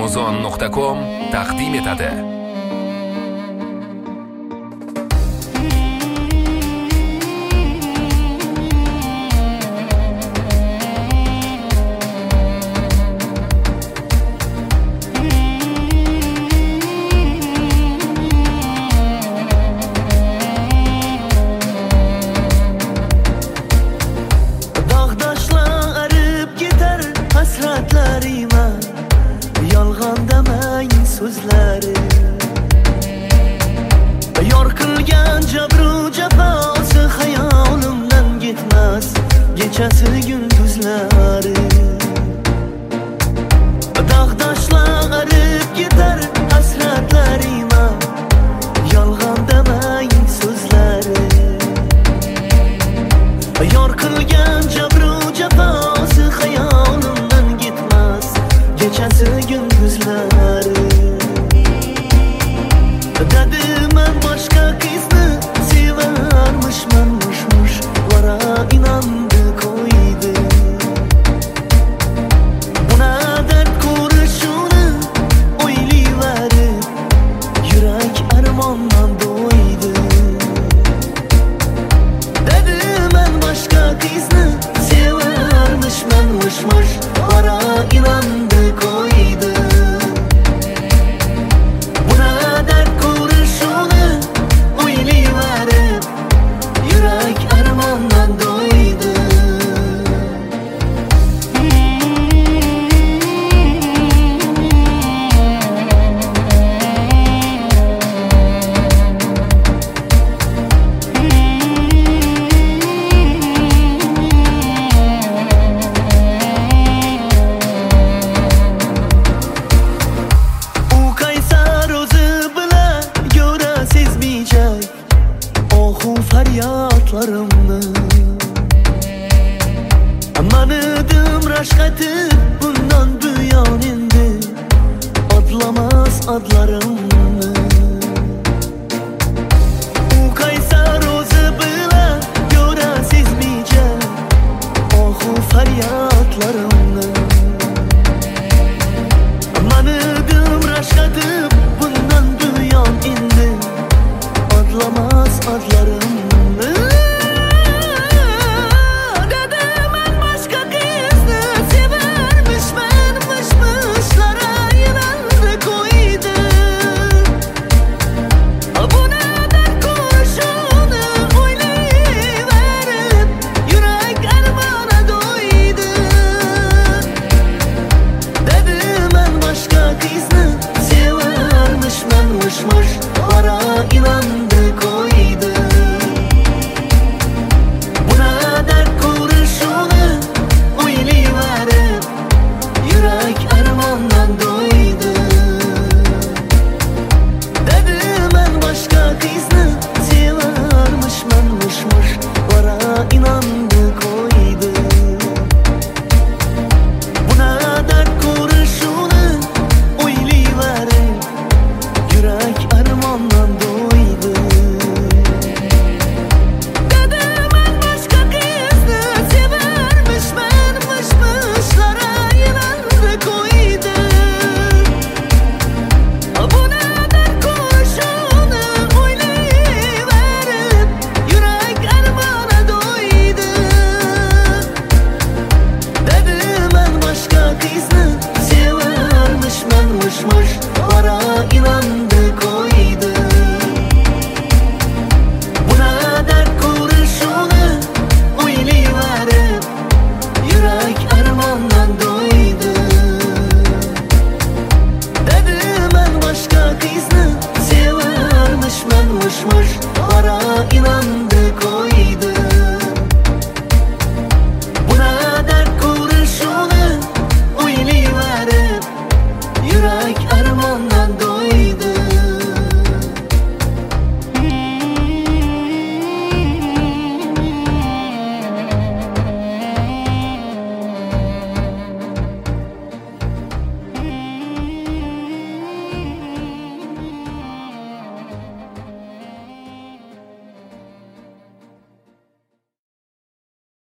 Amazon.com taqdim etadi. Yolg'on demang so'zlari yor qilgan jabru jafosi xayolimdan ketmas kechasi gündüzlari dog'doshlar arib ketar hasratlarima yolg'on demang so'zlari yor qilgan jabru jafosi xayolimdan ketmas kechasi gündüzlari Dedim başka kızını severmişmenmişmiş Vara inandı koydu Buna dert kuruşunu oylayıverip Yürek armandan doydu Dedim başka kızını severmişmenmişmiş Vara inandı koydu faryatlarımni Manıdım rashq etib bundan buyon endi Adlamas adlarimni U qaysar o'zi bilan ko'ra sezmaycha Ohu faryatlarimni Manıdım rashq etib bundan buyon endi Adlamas adlarimni Vara inandı koydu Buna dert kuruşunu oylayıverip Yürek armandan doydu Dedim ben başka kızını severmişmenmişmiş Vara inandı koydu Buna dert kuruşunu oylayıverip Yürek armandan doydu Dedim ben başka kızını severmişmenmişmişlara inandı koydu Buna dert kuruşunu oylayıverip Yürek armana doydu Dedim ben başka kızını severmişmenmişmiş Vara inandı koydu Buna dert kuruşunu oylayıverip Yürek armandan doydu Dedim ben başka kızını severmişmenmişmiş Vara inandı